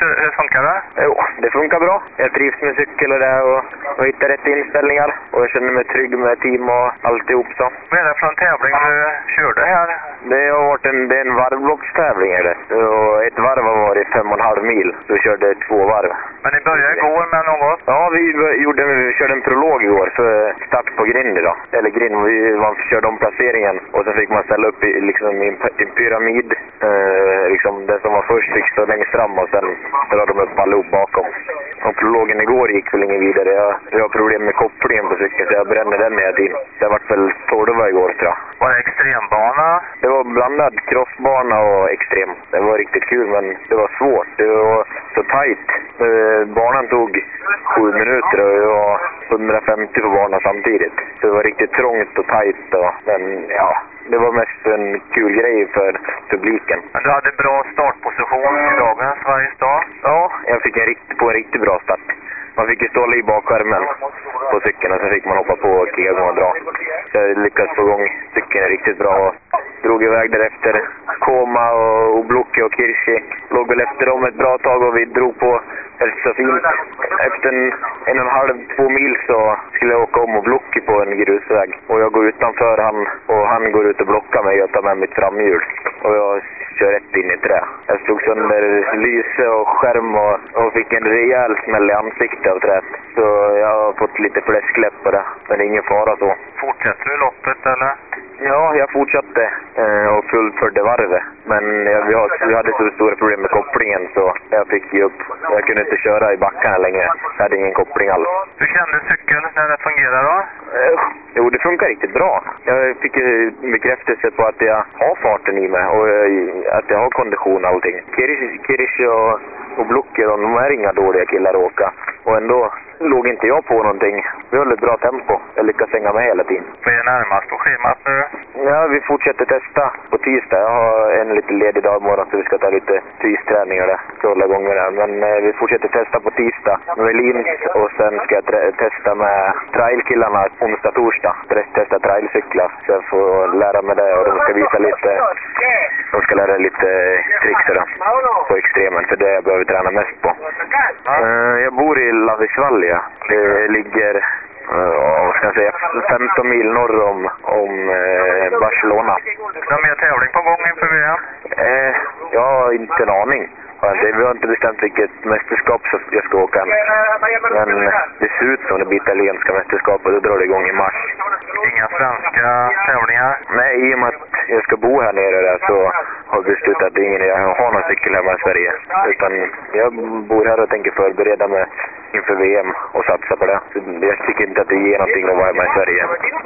Hur funkar det? Jo, det funkar bra. Jag trivs med cykel och det och hittar rätt inställningar. Och jag känner mig trygg med team och alltihop så. Vad är det för en tävling du körde här? Det har varit en varvloppstävling är det. Och ett varv har varit 5,5 mil. Så vi körde 2 varv. Men ni började igår med något? Ja, vi körde en prolog igår för start på grind idag. Eller grind, man körde om placeringen. Och så fick man ställa upp i en pyramid. Liksom den som var först fick stå längst fram och sen drar de upp allihop bakom. Och prologen igår gick väl ingen vidare. Jag har problem med kopplingen på cykeln så jag brände den hela tiden. Det var väl 12 igår tror jag. Var det extrembana? Det var blandad crossbana och extrem. Det var riktigt kul men det var svårt. Det var så tajt. Banan tog 7 minuter och jag var 150 på banan samtidigt. Så det var riktigt trångt och tajt. Men ja, det var mest en kul grej för publiken. Men du hade bra startposition i dagens Sveriges dag? Ja, jag fick en riktigt bra start. Man fick ju stå i bakskärmen på cykeln och så fick man hoppa på och kicka igång och dra. Så jag lyckades få igång cykeln riktigt bra och drog iväg därefter. Koma och Blocke och Kirchi låg väl efter dem ett bra tag och vi drog på så fint. Efter 1,5-2 mil så skulle jag åka om och Blocke på en grusväg. Och jag går utanför han och han går ut och blockar mig och tar med mitt framhjul. Och jag kör rätt in i trä. Jag stod sönder lyse och skärm och fick en rejäl smäll i ansiktet av träet. Så jag har fått lite fläskläpp på det. Men det är ingen fara så. Fortsätter du loppet eller? Ja, jag fortsatte och fullföljde varvet. Men vi hade så stora problem med kopplingen så jag fick ge upp. Jag kunde inte köra i backarna längre. Jag hade ingen koppling alls. Hur kände cykeln när det fungerade då? Jo, det funkar riktigt bra. Jag fick bekräftelse på att jag har farten i mig och att jag har kondition och allting. Kirchi och Blocke, de är inga dåliga killar att åka. Och ändå låg inte jag på någonting. Vi höll ett bra tempo. Jag lyckas hänga med hela tiden. Vad är närmast på schemat nu? Ja, vi fortsätter testa på tisdag. Jag har en lite ledig dag imorgon så vi ska ta lite fysträningar där. Så hålla igång med det. Men vi fortsätter testa på tisdag med Lins och sen ska jag testa med trailkillarna onsdag, torsdag. Testa trailcyklar. Så jag får lära mig det och de ska visa lite. De ska lära lite tricks då, på extremen för det jag behöver träna mest på. Jag bor i Lavisvalja. Det ligger vad ska jag säga, 15 mil norr om Barcelona. Du har mer tävling på gång inför VM? Jag har inte en aning. Vi har inte bestämt vilket mästerskap jag ska åka än. Men det ser ut som det blir italienska mästerskapet och då drar det igång i mars. Inga svenska tävlingar? Nej, i och med att jag ska bo här nere där så har vi beslutat att ingen har någon cykel hemma i Sverige. Utan jag bor här och tänker förbereda mig inför VM och satsa på det. Så jag tycker inte att det ger någonting att vara hemma i Sverige.